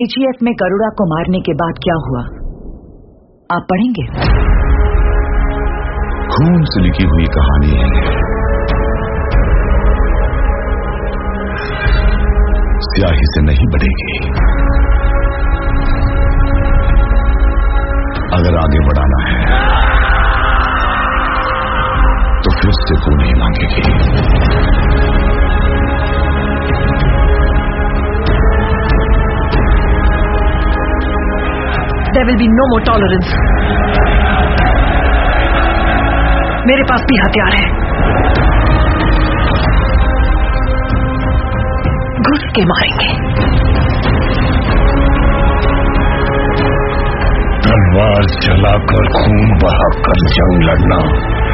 AGF में गरुड़ा को मारने के बाद क्या हुआ, आप पढ़ेंगे? खून से लिखी हुई कहानी है, स्याही से नहीं बढ़ेगी। अगर आगे बढ़ाना है तो फिर से वो नहीं मांगेगी। There will be no more tolerance. मेरे पास भी हथियार है, घुस के मारेंगे। तलवार चलाकर खून बहाकर जंग लड़ना